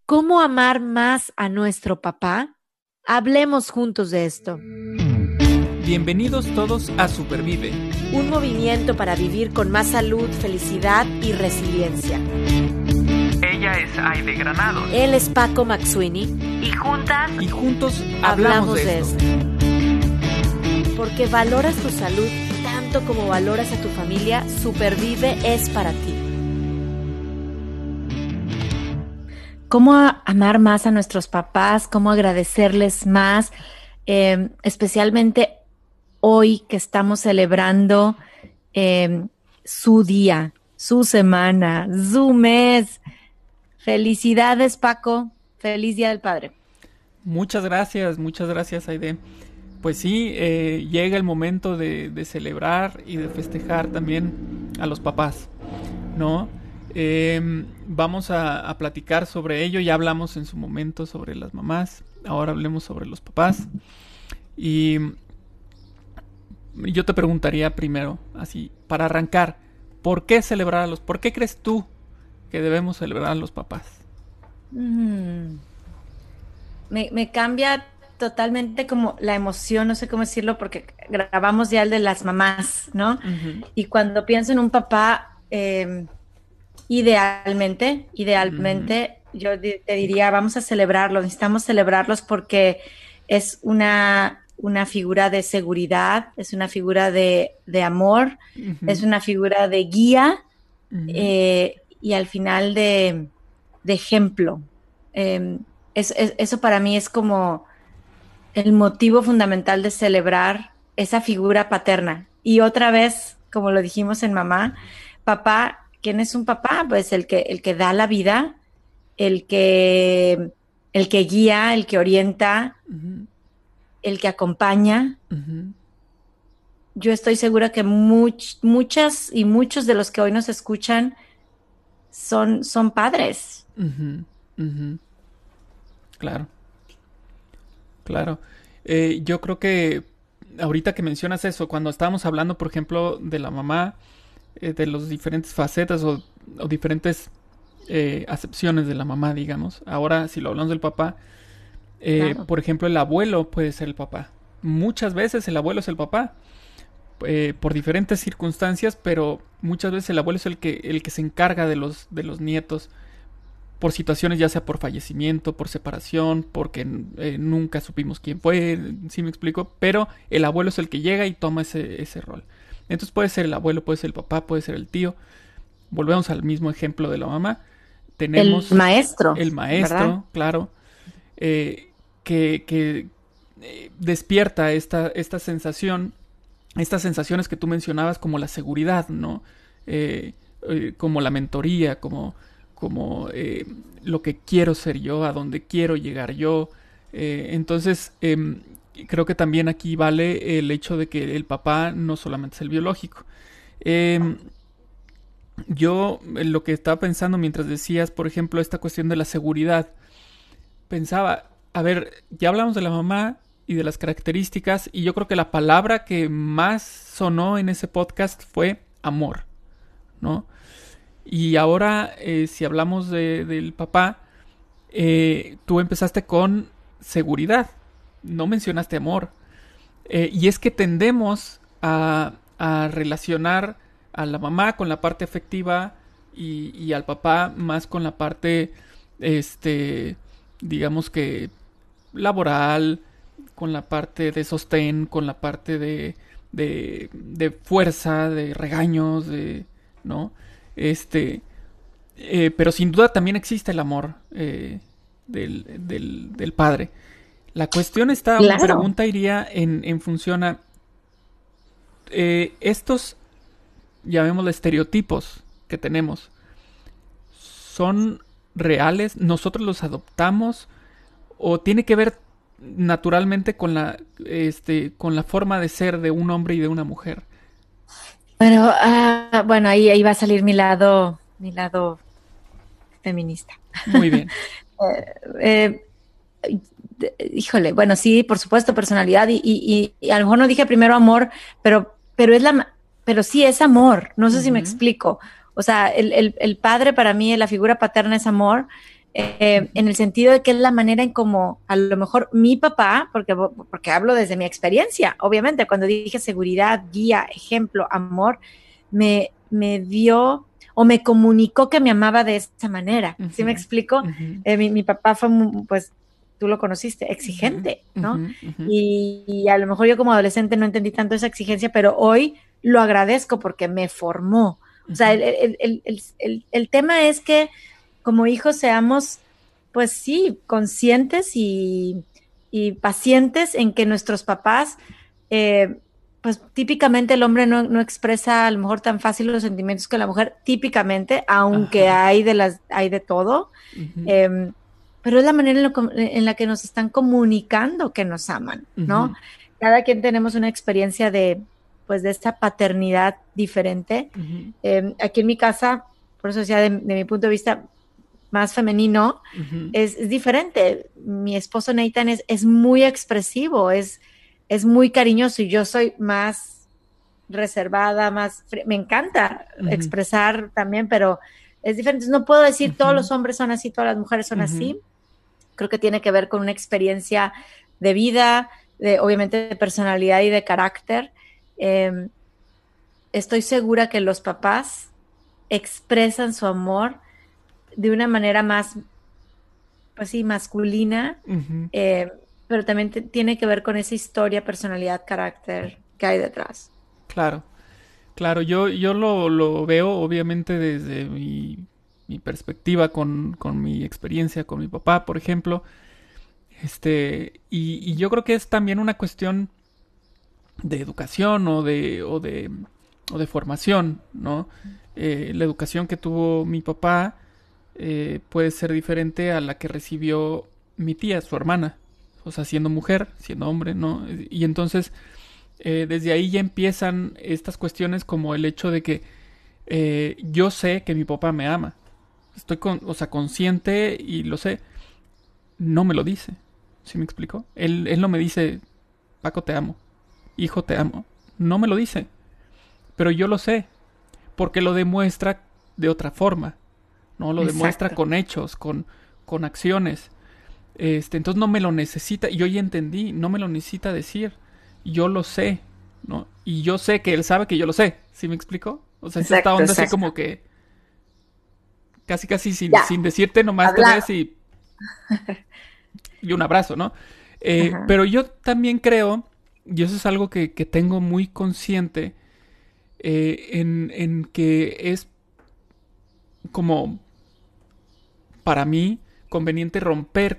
¿Cómo amar más a nuestro papá? Hablemos juntos de esto. Bienvenidos todos a Supervive. Un movimiento para vivir con más salud, felicidad y resiliencia. Ella es Aide Granados. Él es Paco Maxuini. Y juntos hablamos de esto. Porque valoras tu salud tanto como valoras a tu familia, Supervive es para ti. ¿Cómo amar más a nuestros papás? ¿Cómo agradecerles más? Especialmente hoy que estamos celebrando su día, su semana, su mes. Felicidades, Paco. Feliz Día del Padre. Muchas gracias, Aide. Pues sí, llega el momento de celebrar y de festejar también a los papás, ¿no? Vamos a platicar sobre ello. Ya hablamos en su momento sobre las mamás. Ahora hablemos sobre los papás. Y yo te preguntaría primero, así, para arrancar, ¿por qué por qué crees tú que debemos celebrar a los papás? Me cambia totalmente como la emoción, no sé cómo decirlo, porque grabamos ya el de las mamás, ¿no? Uh-huh. Y cuando pienso en un papá, idealmente, uh-huh, yo te diría, vamos a celebrarlos, necesitamos celebrarlos porque es una figura de seguridad, es una figura de amor, uh-huh, es una figura de guía, uh-huh, y al final de ejemplo. Eso para mí es como el motivo fundamental de celebrar esa figura paterna. Y otra vez, como lo dijimos en mamá, papá, ¿quién es un papá? Pues el que da la vida, el que guía, el que orienta, uh-huh, el que acompaña. Uh-huh. Yo estoy segura que muchas y muchos de los que hoy nos escuchan son padres. Uh-huh. Uh-huh. Claro. Yo creo que ahorita que mencionas eso, cuando estábamos hablando, por ejemplo, de la mamá, de los diferentes facetas o diferentes acepciones de la mamá, digamos. Ahora, si lo hablamos del papá, claro, por ejemplo, el abuelo puede ser el papá. Muchas veces el abuelo es el papá, por diferentes circunstancias, pero muchas veces el abuelo es el que se encarga de los nietos, por situaciones ya sea por fallecimiento, por separación, porque nunca supimos quién fue, ¿sí me explico? Pero el abuelo es el que llega y toma ese rol. Entonces puede ser el abuelo, puede ser el papá, puede ser el tío. Volvemos al mismo ejemplo de la mamá. Tenemos el maestro, ¿verdad? Claro, que despierta esta sensación, estas sensaciones que tú mencionabas como la seguridad, ¿no? Como la mentoría, como lo que quiero ser yo, a dónde quiero llegar yo. Entonces, creo que también aquí vale el hecho de que el papá no solamente es el biológico. Yo lo que estaba pensando mientras decías, por ejemplo, esta cuestión de la seguridad, pensaba, a ver, ya hablamos de la mamá y de las características, y yo creo que la palabra que más sonó en ese podcast fue amor, ¿no? Y ahora, si hablamos del papá, tú empezaste con seguridad, no mencionaste amor. Y es que tendemos a relacionar a la mamá con la parte afectiva y al papá más con la parte, digamos que laboral, con la parte de sostén, con la parte de fuerza, de regaños, ¿no? Pero sin duda también existe el amor del padre. La cuestión está, claro, mi pregunta iría en función a estos, llamémosle estereotipos que tenemos, ¿son reales? ¿Nosotros los adoptamos? ¿O tiene que ver naturalmente con la forma de ser de un hombre y de una mujer? Bueno, ahí va a salir mi lado feminista. Muy bien. Híjole, bueno, sí, por supuesto, personalidad y a lo mejor no dije primero amor, pero sí es amor. No sé, uh-huh, si me explico. O sea, el padre para mí, la figura paterna es amor. en el sentido de que es la manera en como a lo mejor mi papá, porque hablo desde mi experiencia, obviamente, cuando dije seguridad, guía, ejemplo, amor, me dio o me comunicó que me amaba de esa manera. ¿Sí me Ujú, explico? ujú, Mi papá fue, pues, tú lo conociste, ujú, exigente, ¿no? ujú, ujú, Y a lo mejor yo como adolescente no entendí tanto esa exigencia, pero hoy lo agradezco porque me formó. O sea, ujú, el tema es que como hijos seamos, pues sí, conscientes y pacientes en que nuestros papás, pues típicamente el hombre no expresa a lo mejor tan fácil los sentimientos que la mujer, típicamente, aunque ajá, hay de todo, ujú, eh, pero es la manera en la que nos están comunicando que nos aman, ¿no? ujú, Cada quien tenemos una experiencia pues, de esta paternidad diferente. ujú, Aquí en mi casa, por eso decía, de mi punto de vista más femenino, ujú, es diferente. Mi esposo Nathan es muy expresivo, es muy cariñoso y yo soy más reservada, me encanta ujú, expresar también, pero es diferente. No puedo decir todos ujú, los hombres son así, todas las mujeres son ujú, así. Creo que tiene que ver con una experiencia de vida, obviamente de personalidad y de carácter. Eh, Estoy segura que los papás expresan su amor de una manera más, pues sí, masculina, ujú. eh, pero también tiene que ver con esa historia, personalidad, carácter que hay detrás. Claro, claro, yo lo veo obviamente desde mi perspectiva con mi experiencia con mi papá, por ejemplo. Y yo creo que es también una cuestión de educación o de formación, ¿no? La educación que tuvo mi papá puede ser diferente a la que recibió mi tía, su hermana. O sea, siendo mujer, siendo hombre, ¿no? Y entonces, desde ahí ya empiezan estas cuestiones como el hecho de que yo sé que mi papá me ama. Estoy o sea, consciente y lo sé. No me lo dice. ¿Sí me explico? Él no me dice, Paco, te amo. Hijo, te amo. No me lo dice. Pero yo lo sé. Porque lo demuestra de otra forma. ¿No? Lo demuestra Exacto, con hechos, con acciones. Entonces no me lo necesita. Yo ya entendí. No me lo necesita decir. Yo lo sé. ¿No? Y yo sé que él sabe que yo lo sé. ¿Sí me explico? O sea, es esta exacto, onda así exacto. como que casi casi Ya, sin decirte nomás te hablado. ves y un abrazo, ¿no? Ajá. Pero yo también creo, y eso es algo que tengo muy consciente, en que es como para mí conveniente romper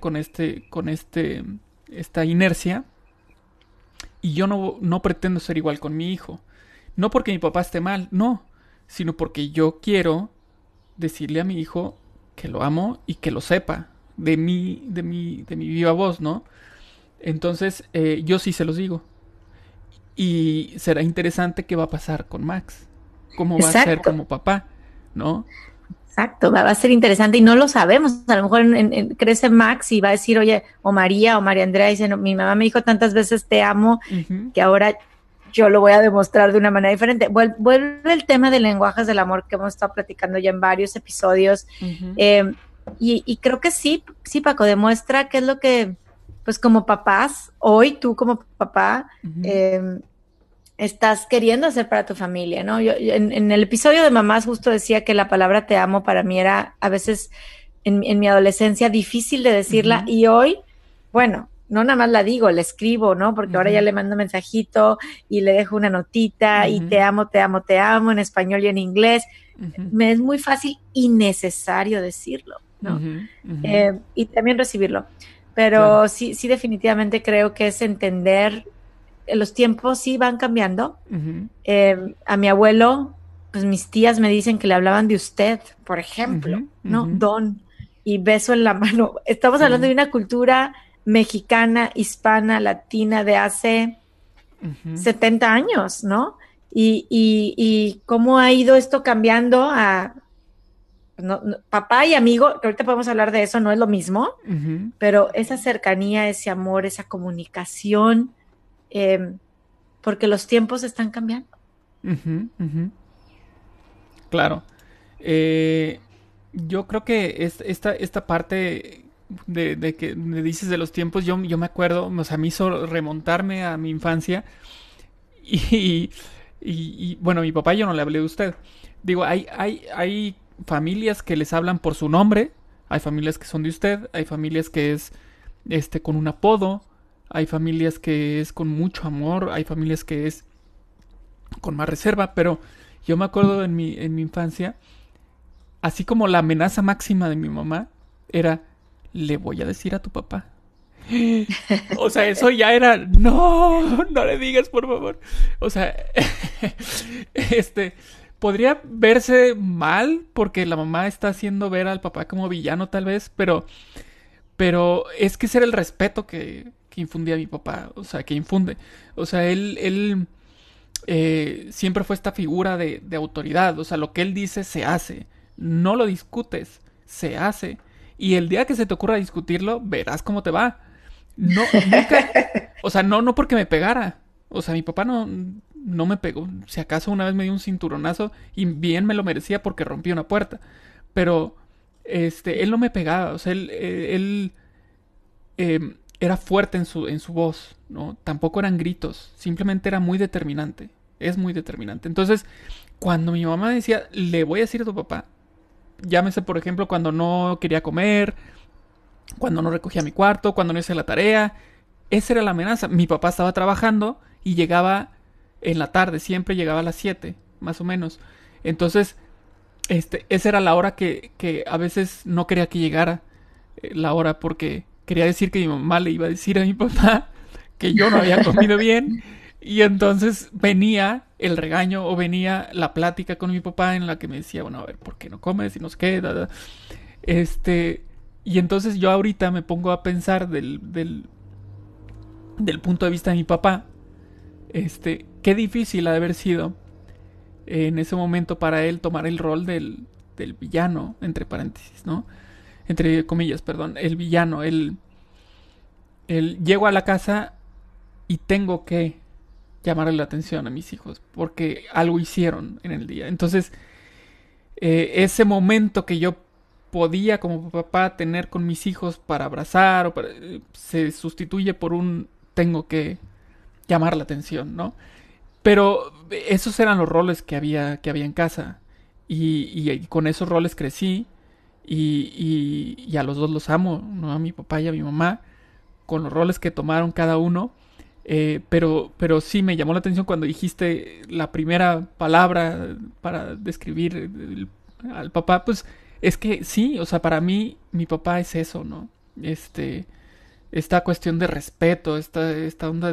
esta inercia y yo no pretendo ser igual con mi hijo. No porque mi papá esté mal, no, sino porque yo quiero decirle a mi hijo que lo amo y que lo sepa de mi viva voz, ¿no? Entonces, yo sí se los digo. Y será interesante qué va a pasar con Max. Cómo va a ser Exacto, como papá, ¿no? exacto. Va a ser interesante y no lo sabemos. A lo mejor crece Max y va a decir, oye, o María Andrea, dice, no, mi mamá me dijo tantas veces te amo Ujú, que ahora yo lo voy a demostrar de una manera diferente. Vuelve el tema de lenguajes del amor que hemos estado platicando ya en varios episodios. ujú, Eh, y creo que sí, sí, Paco, demuestra qué es lo que, pues como papás, hoy tú como papá, ujú, eh, estás queriendo hacer para tu familia, ¿no? Yo en el episodio de Mamás justo decía que la palabra te amo para mí era a veces en mi adolescencia difícil de decirla ujú, y hoy, bueno, no nada más la digo, la escribo, ¿no? Porque ahora ya ujú, le mando mensajito y le dejo una notita y ujú, te amo, te amo, te amo en español y en inglés. ujú, Me es muy fácil y necesario decirlo, ¿no? ujú, ujú. Y también recibirlo. Claro. Pero sí, sí, definitivamente creo que es entender, los tiempos sí van cambiando. Ujú, A mi abuelo, pues mis tías me dicen que le hablaban de usted, por ejemplo, ujú, ¿no? ujú. Don y beso en la mano. Estamos hablando Sí. de una cultura mexicana, hispana, latina de hace Ujú, 70 años, ¿no? Y cómo ha ido esto cambiando a papá y amigo, que ahorita podemos hablar de eso, no es lo mismo, ujú, pero esa cercanía, ese amor, esa comunicación, eh, porque los tiempos están cambiando. ujú, ujú. Claro. Eh, Yo creo que esta parte de que me dices de los tiempos, yo me acuerdo, o sea, me hizo remontarme a mi infancia y, bueno, mi papá yo no le hablé de usted. Digo, hay familias que les hablan por su nombre, hay familias que son de usted, hay familias que es con un apodo, hay familias que es con mucho amor, hay familias que es con más reserva, pero yo me acuerdo en mi infancia, así como la amenaza máxima de mi mamá era, le voy a decir a tu papá. O sea, eso ya era, no, no le digas, por favor. O sea, este, podría verse mal porque la mamá está haciendo ver al papá como villano tal vez, pero es que ese era el respeto que infundía mi papá, o sea, que infunde. O sea, él siempre fue esta figura de autoridad, o sea, lo que él dice se hace, no lo discutes, se hace. Y el día que se te ocurra discutirlo, verás cómo te va. No, nunca, o sea, no porque me pegara. O sea, mi papá no me pegó. Si acaso una vez me dio un cinturonazo y bien me lo merecía porque rompí una puerta. Pero, él no me pegaba. O sea, él era fuerte en su voz, ¿no? Tampoco eran gritos. Simplemente era muy determinante. Es muy determinante. Entonces, cuando mi mamá decía, le voy a decir a tu papá, llámese, por ejemplo, cuando no quería comer, cuando no recogía mi cuarto, cuando no hice la tarea. Esa era la amenaza. Mi papá estaba trabajando y llegaba en la tarde, siempre llegaba a las 7, más o menos. Entonces, esa era la hora que a veces no quería que llegara la hora porque quería decir que mi mamá le iba a decir a mi papá que yo no había comido bien y entonces venía el regaño o venía la plática con mi papá en la que me decía, bueno, a ver, ¿por qué no comes? Y nos queda. Y entonces yo ahorita me pongo a pensar del punto de vista de mi papá, qué difícil ha de haber sido en ese momento para él tomar el rol del villano, entre paréntesis, ¿no? Entre comillas, perdón, el villano, el llego a la casa y tengo que llamarle la atención a mis hijos porque algo hicieron en el día. Entonces, ese momento que yo podía como papá tener con mis hijos para abrazar se sustituye por un tengo que llamar la atención, ¿no? Pero esos eran los roles que había en casa y con esos roles crecí y a los dos los amo, ¿no? A mi papá y a mi mamá con los roles que tomaron cada uno. Pero sí me llamó la atención cuando dijiste la primera palabra para describir al papá, pues es que sí, o sea, para mí mi papá es eso, ¿no? Esta cuestión de respeto, esta onda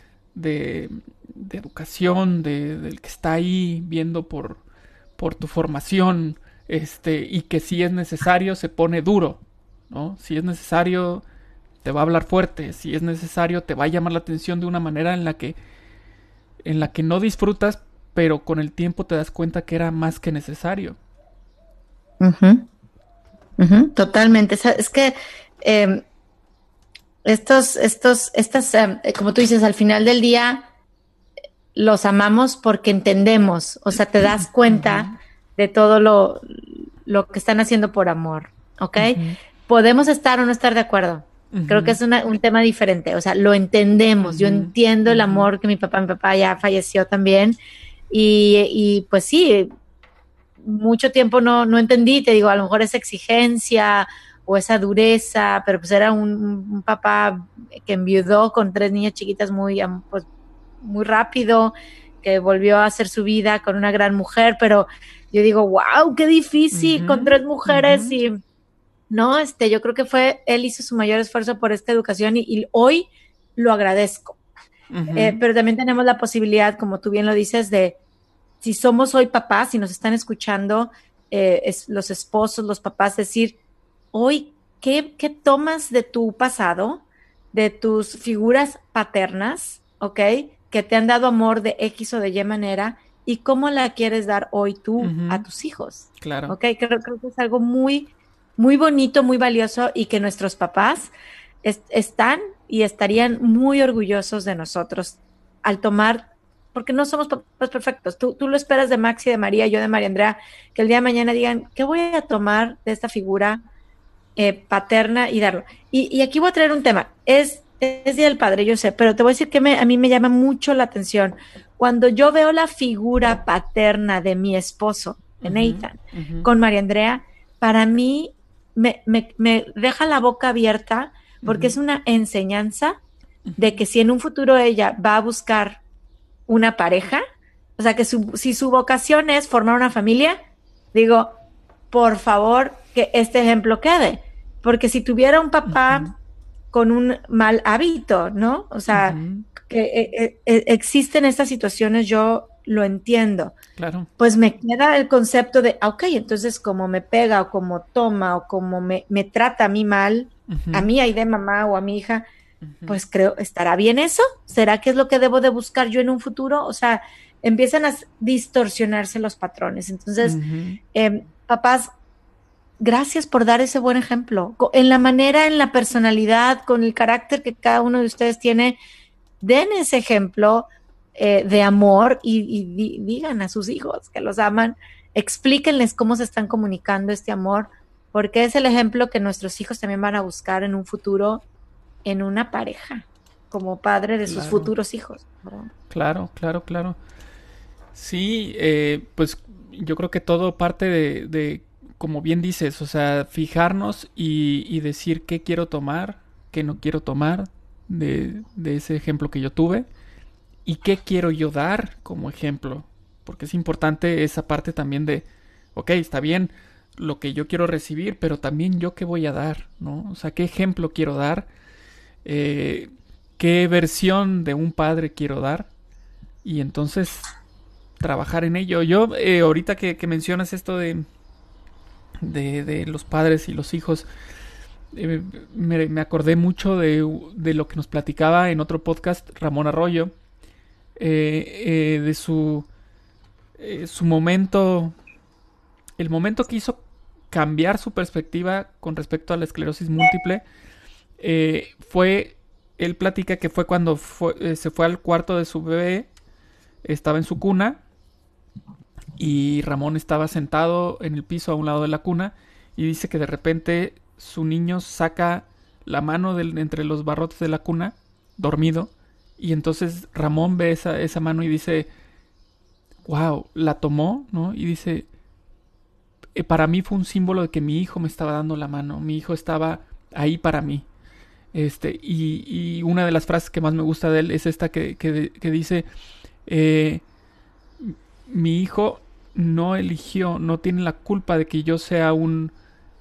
de educación, del que está ahí viendo por tu formación, y que si es necesario se pone duro, ¿no? Si es necesario te va a hablar fuerte, si es necesario te va a llamar la atención de una manera en la que no disfrutas, pero con el tiempo te das cuenta que era más que necesario. Ujú, ujú, totalmente. Es que eh, como tú dices, al final del día los amamos porque entendemos, o sea, te das cuenta Ujú, de todo lo que están haciendo por amor, ¿ok? ujú, Podemos estar o no estar de acuerdo. Creo que ujú, es un tema diferente, o sea, lo entendemos. Yo ujú, entiendo el ujú, amor que mi papá ya falleció también y pues sí, mucho tiempo no entendí, te digo, a lo mejor esa exigencia o esa dureza, pero pues era un papá que enviudó con 3 niñas chiquitas pues, muy rápido, que volvió a hacer su vida con una gran mujer, pero yo digo, wow, qué difícil con ujú, 3 mujeres ujú, y no, yo creo que él hizo su mayor esfuerzo por esta educación y hoy lo agradezco. ujú, Pero también tenemos la posibilidad, como tú bien lo dices, de si somos hoy papás, si nos están escuchando los esposos, los papás, decir, hoy, ¿qué tomas de tu pasado, de tus figuras paternas, ¿ok? Que te han dado amor de X o de Y manera, y cómo la quieres dar hoy tú a ujú, tus hijos, claro. ¿ok? Creo que es algo muy, muy bonito, muy valioso y que nuestros papás están y estarían muy orgullosos de nosotros al tomar porque no somos papás perfectos. Tú lo esperas de Maxi, de María, yo de María Andrea, que el día de mañana digan, ¿qué voy a tomar de esta figura paterna y darlo? Y aquí voy a traer un tema. Es Día del Padre, yo sé, pero te voy a decir que a mí me llama mucho la atención. Cuando yo veo la figura paterna de mi esposo, de Nathan, con María Andrea, para mí me deja la boca abierta porque es una enseñanza de que si en un futuro ella va a buscar una pareja, o sea, que si su vocación es formar una familia, digo, por favor, que este ejemplo quede. Porque si tuviera un papá con un mal hábito, ¿no? O sea, que existen estas situaciones, yo lo entiendo. Claro. Pues me queda el concepto de, ok, entonces como me pega o como toma o como me trata a mí mal, a mí, ahí de mamá o a mi hija, pues creo, ¿estará bien eso? ¿Será que es lo que debo de buscar yo en un futuro? O sea, empiezan a distorsionarse los patrones. Entonces, papás, gracias por dar ese buen ejemplo. En la manera, en la personalidad, con el carácter que cada uno de ustedes tiene, den ese ejemplo de amor y digan a sus hijos que los aman, explíquenles cómo se están comunicando este amor, porque es el ejemplo que nuestros hijos también van a buscar en un futuro en una pareja, como padre de sus futuros hijos, ¿verdad? Claro, claro, claro. Sí, pues yo creo que todo parte de, como bien dices, o sea, fijarnos y decir qué quiero tomar, qué no quiero tomar de ese ejemplo que yo tuve y qué quiero yo dar como ejemplo, porque es importante esa parte también de, ok, está bien lo que yo quiero recibir, pero también yo qué voy a dar, ¿no? O sea, qué ejemplo quiero dar, qué versión de un padre quiero dar y entonces trabajar en ello. Yo, ahorita que mencionas esto de los padres y los hijos, me acordé mucho de lo que nos platicaba en otro podcast Ramón Arroyo, de su momento, el momento que hizo cambiar su perspectiva con respecto a la esclerosis múltiple, él platica que fue cuando se fue al cuarto de su bebé, estaba en su cuna y Ramón estaba sentado en el piso a un lado de la cuna y dice que de repente su niño saca la mano entre los barrotes de la cuna, dormido, y entonces Ramón ve esa mano y dice, wow, la tomó, ¿no? Y dice, para mí fue un símbolo de que mi hijo me estaba dando la mano, mi hijo estaba ahí para mí. Y una de las frases que más me gusta de él es esta que dice, mi hijo no eligió, no tiene la culpa de que yo sea un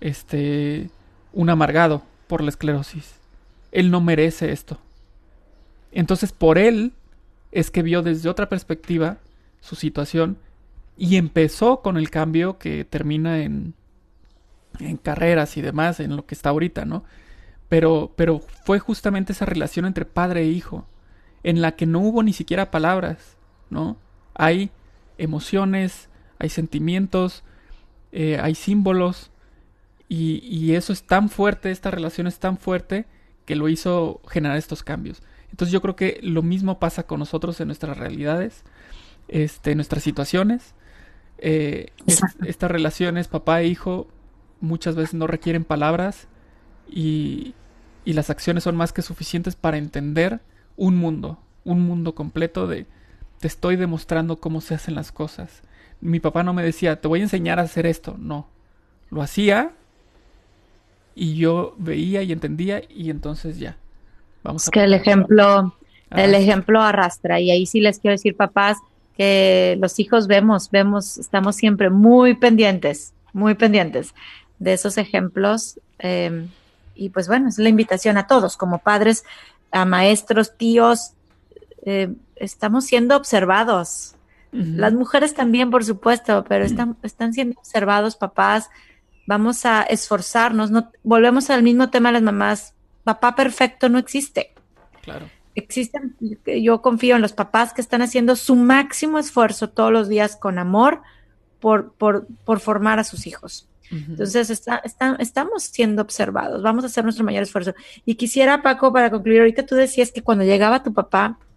amargado por la esclerosis. Él no merece esto. Entonces por él es que vio desde otra perspectiva su situación y empezó con el cambio que termina en carreras y demás, en lo que está ahorita, ¿no? Pero fue justamente esa relación entre padre e hijo, en la que no hubo ni siquiera palabras, ¿no? Hay emociones, hay sentimientos, hay símbolos, y eso es tan fuerte, esta relación es tan fuerte que lo hizo generar estos cambios. Entonces yo creo que lo mismo pasa con nosotros en nuestras realidades, en nuestras situaciones. Estas relaciones papá e hijo muchas veces no requieren palabras y las acciones son más que suficientes para entender un mundo completo de te estoy demostrando cómo se hacen las cosas. Mi papá no me decía, te voy a enseñar a hacer esto, no. Lo hacía y yo veía y entendía y entonces ya. Es que el ejemplo arrastra, y ahí sí les quiero decir, papás, que los hijos vemos, estamos siempre muy pendientes de esos ejemplos, y pues bueno, es la invitación a todos, como padres, a maestros, tíos, estamos siendo observados. Las mujeres también, por supuesto, pero están siendo observados, papás. Vamos a esforzarnos, no volvemos al mismo tema de las mamás. Papá perfecto no existe. Claro. Existen, yo confío en los papás que están haciendo su máximo esfuerzo todos los días con amor por formar a sus hijos. Entonces estamos siendo observados, vamos a hacer nuestro mayor esfuerzo. Y quisiera, Paco, para concluir, ahorita tú decías que cuando llegaba tu papá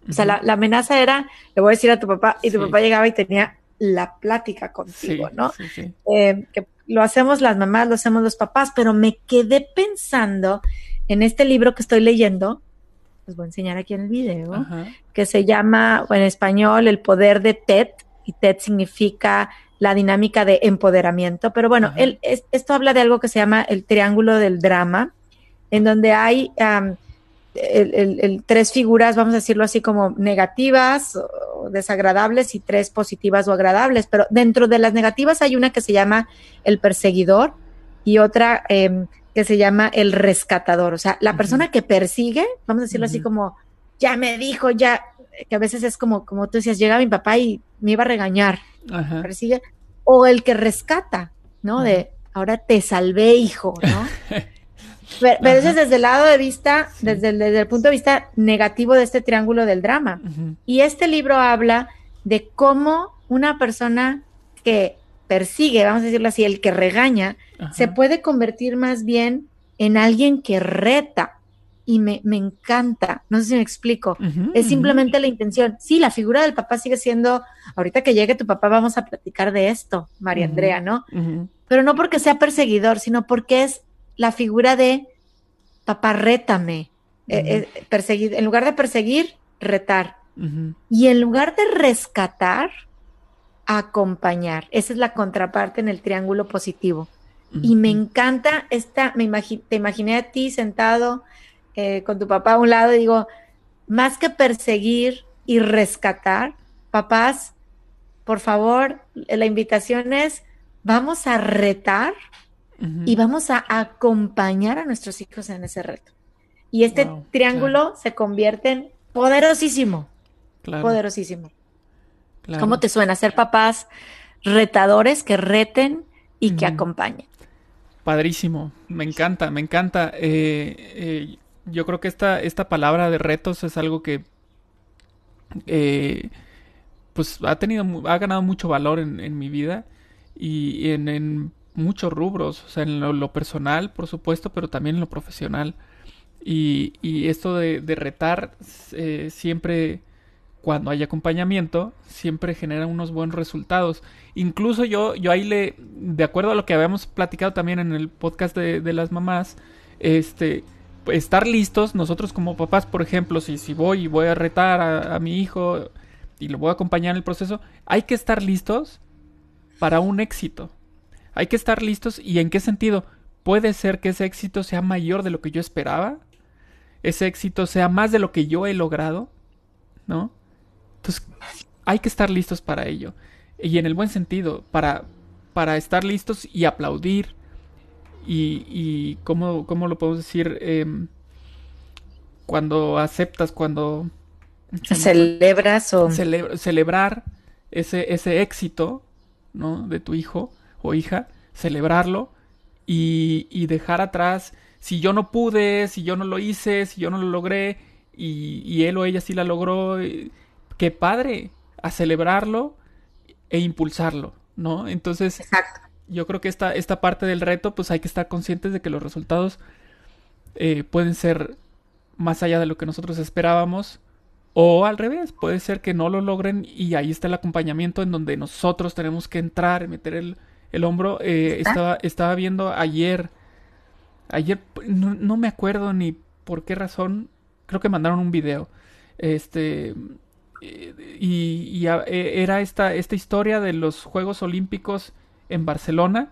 O sea, la amenaza era, le voy a decir a tu papá, y tu Sí. papá llegaba y tenía la plática Sí, contigo, ¿no? sí, sí. Que lo hacemos las mamás, lo hacemos los papás, pero me quedé pensando en este libro que estoy leyendo, les voy a enseñar aquí en el video, Ajá. que se llama, en español, El poder de Ted, y Ted significa la dinámica de empoderamiento, pero bueno, Ajá. esto habla de algo que se llama el triángulo del drama, en donde hay tres figuras, vamos a decirlo así, como negativas o desagradables y tres positivas o agradables, pero dentro de las negativas hay una que se llama el perseguidor y otra que se llama el rescatador, o sea, la persona que persigue, vamos a decirlo así como, ya me dijo, ya, que a veces es como tú decías, llega mi papá y me iba a regañar, Ajá. persigue, o el que rescata, ¿no? De, ahora te salvé, hijo, ¿no? Pero eso es desde el lado de vista, Sí. desde el punto de vista negativo de este triángulo del drama. Y este libro habla de cómo una persona que persigue, vamos a decirlo así, el que regaña, se puede convertir más bien en alguien que reta. Y me encanta, no sé si me explico, es simplemente la intención. Sí, la figura del papá sigue siendo, ahorita que llegue tu papá vamos a platicar de esto, María Andrea, ¿no? Pero no porque sea perseguidor, sino porque es la figura de papá, rétame. Perseguir, en lugar de perseguir, retar. Y en lugar de rescatar, acompañar. Esa es la contraparte en el triángulo positivo. Y me encanta esta, te imaginé a ti sentado con tu papá a un lado y digo, más que perseguir y rescatar, papás, por favor, la invitación es, vamos a retar y vamos a acompañar a nuestros hijos en ese reto. Y este triángulo se convierte en poderosísimo. Claro. Poderosísimo. Claro. ¿Cómo te suena ser papás retadores que reten y que acompañen? Padrísimo, me encanta, me encanta. Yo creo que esta palabra de retos es algo que pues ha ganado mucho valor en mi vida y en muchos rubros, o sea, en lo personal, por supuesto, pero también en lo profesional. Y esto de retar siempre, cuando hay acompañamiento, siempre genera unos buenos resultados. Incluso yo ahí de acuerdo a lo que habíamos platicado también en el podcast de las mamás, estar listos, nosotros como papás, por ejemplo, si voy a retar a mi hijo y lo voy a acompañar en el proceso, hay que estar listos para un éxito. Hay que estar listos. ¿Y en qué sentido? Puede ser que ese éxito sea mayor de lo que yo esperaba, ese éxito sea más de lo que yo he logrado, ¿no? Entonces hay que estar listos para ello. Y en el buen sentido, para estar listos y aplaudir. Y ¿cómo lo podemos decir? Cuando aceptas, cuando celebras o celebrar ese éxito, ¿no? De tu hijo o hija, celebrarlo y dejar atrás, si yo no pude, si yo no lo hice, si yo no lo logré y él o ella sí la logró, qué padre, a celebrarlo e impulsarlo, ¿no? Entonces, exacto. Yo creo que esta parte del reto, pues hay que estar conscientes de que los resultados pueden ser más allá de lo que nosotros esperábamos, o al revés, puede ser que no lo logren y ahí está el acompañamiento en donde nosotros tenemos que entrar, meter el hombro. Estaba viendo ayer no me acuerdo ni por qué razón, creo que mandaron un video, era esta historia de los Juegos Olímpicos en Barcelona.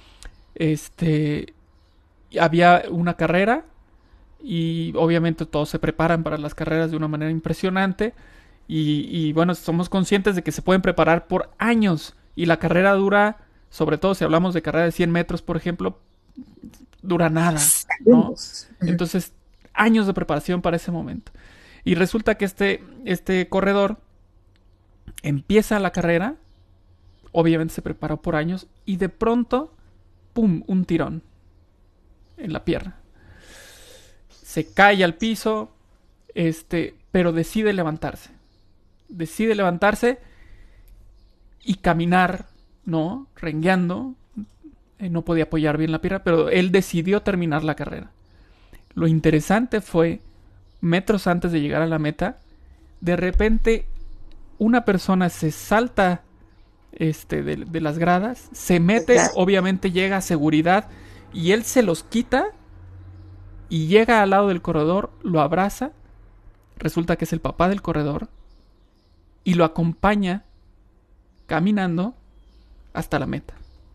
Había una carrera y obviamente todos se preparan para las carreras de una manera impresionante y bueno, somos conscientes de que se pueden preparar por años y la carrera dura, sobre todo si hablamos de carrera de 100 metros, por ejemplo, dura nada, ¿no? Entonces, años de preparación para ese momento. Y resulta que este corredor empieza la carrera, obviamente se preparó por años, y de pronto, ¡pum!, un tirón en la pierna. Se cae al piso, pero decide levantarse. Decide levantarse y caminar, ¿no? Rengueando. No podía apoyar bien la pierna, pero él decidió terminar la carrera. Lo interesante fue, metros antes de llegar a la meta, de repente una persona se salta de las gradas, se mete, obviamente llega a seguridad y él se los quita y llega al lado del corredor, lo abraza, resulta que es el papá del corredor y lo acompaña caminando hasta la meta.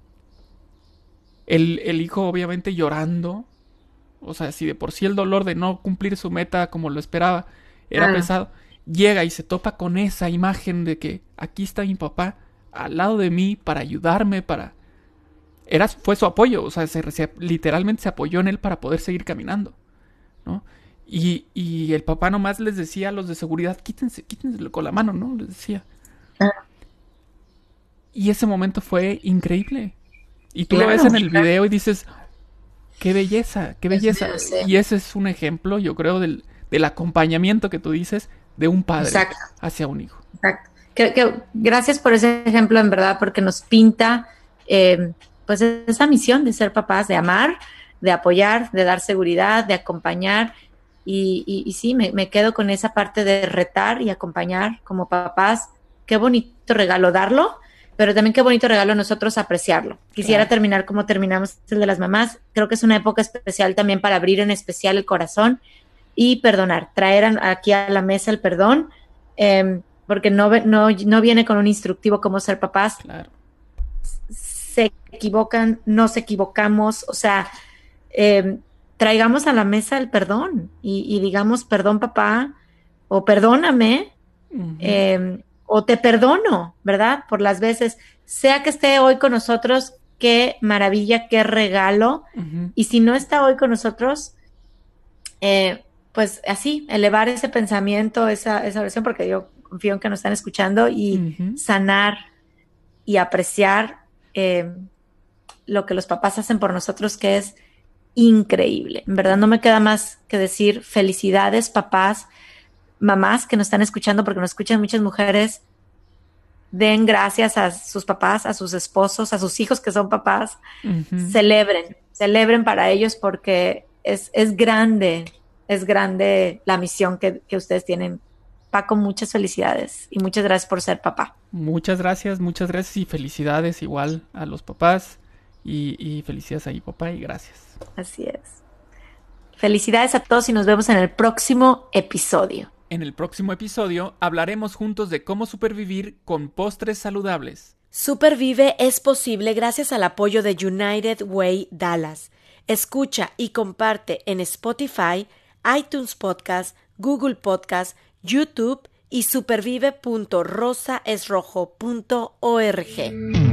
El hijo obviamente llorando, o sea, si de por sí el dolor de no cumplir su meta como lo esperaba era pesado, llega y se topa con esa imagen de que aquí está mi papá al lado de mí para ayudarme, fue su apoyo, o sea, literalmente se apoyó en él para poder seguir caminando, ¿no? Y el papá nomás les decía a los de seguridad, quítense con la mano, ¿no? Les decía. Y ese momento fue increíble. Y tú lo ves en el video y dices, qué belleza, qué belleza. Y ese es un ejemplo, yo creo, del acompañamiento que tú dices de un padre hacia un hijo. Exacto. Gracias por ese ejemplo, en verdad, porque nos pinta pues esa misión de ser papás, de amar, de apoyar, de dar seguridad, de acompañar. Y sí, me quedo con esa parte de retar y acompañar como papás. Qué bonito regalo darlo, pero también qué bonito regalo nosotros apreciarlo. Quisiera terminar como terminamos el de las mamás. Creo que es una época especial también para abrir en especial el corazón y perdonar, traer aquí a la mesa el perdón, porque no viene con un instructivo cómo ser papás. Claro. Se equivocan, nos equivocamos, o sea, traigamos a la mesa el perdón y digamos, perdón papá, o perdóname, o te perdono, ¿verdad? Por las veces, sea que esté hoy con nosotros, qué maravilla, qué regalo, y si no está hoy con nosotros, pues así, elevar ese pensamiento, esa oración, porque yo confío en que nos están escuchando, y sanar y apreciar lo que los papás hacen por nosotros, que es increíble. En verdad no me queda más que decir felicidades, papás, mamás que nos están escuchando, porque nos escuchan muchas mujeres. Den gracias a sus papás, a sus esposos, a sus hijos que son papás. Celebren para ellos, porque es grande la misión que ustedes tienen. Paco, muchas felicidades y muchas gracias por ser papá. Muchas gracias y felicidades igual a los papás y felicidades a mi papá y gracias. Así es. Felicidades a todos y nos vemos en el próximo episodio. En el próximo episodio hablaremos juntos de cómo supervivir con postres saludables. Supervive es posible gracias al apoyo de United Way Dallas. Escucha y comparte en Spotify, iTunes Podcast, Google Podcast, YouTube y supervive.rosaesrojo.org.